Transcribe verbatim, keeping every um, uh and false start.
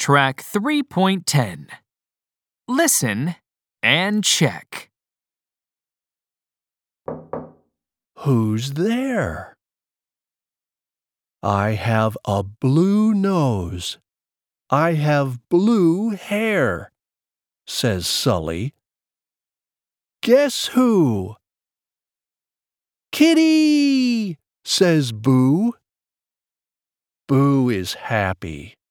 Track three point ten. Listen and check. Who's there? I have a blue nose. I have blue hair, says Sully. Guess who? Kitty, says Boo. Boo is happy.